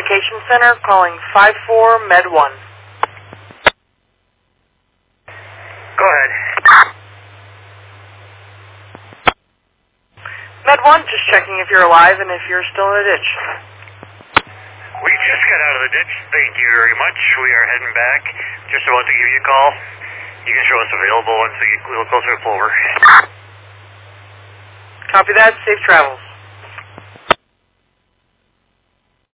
Communication Center calling 54 Med 1. Go ahead. Med 1, just checking if you're alive and if you're still in the ditch. We just got out of the ditch. Thank you very much. We are heading back. Just about to give you a call. You can show us available once we get a little closer to Plover. Copy that. Safe travels.